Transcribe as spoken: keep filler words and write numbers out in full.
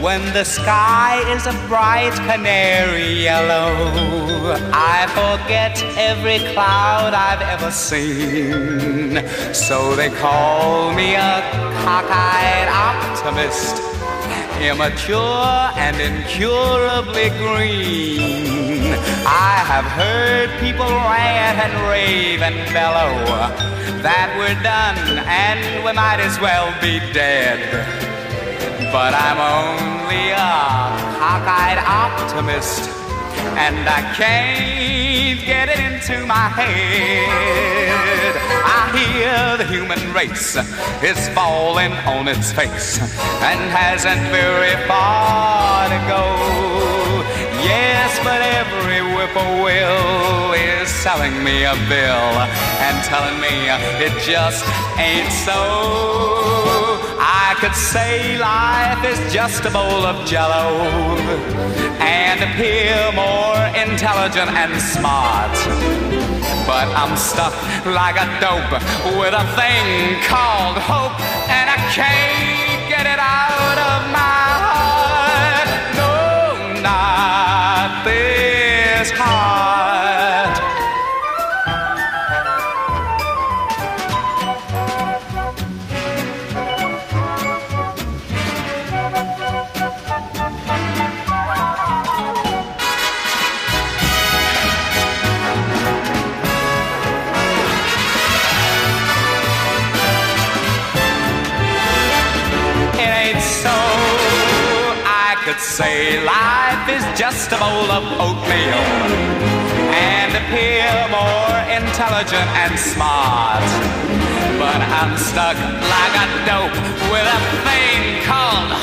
When the sky is a bright canary yellow, I forget every cloud I've ever seen. So they call me a cockeyed optimist, immature and incurably green. I have heard people rant and rave and bellow that we're done and we might as well be dead. But I'm only a cockeyed optimist, and I can't get it into my head. I hear the human race is falling on its face and hasn't very far to go. Yes, but every whippoorwill is selling me a bill and telling me it just ain't so. I could say life is just a bowl of jello and appear more intelligent and smart, but I'm stuck like a dope with a thing called hope, and I can't get it out of my heart. No, not this heart. Say life is just a bowl of oatmeal and appear more intelligent and smart, but I'm stuck like a dope with a thing called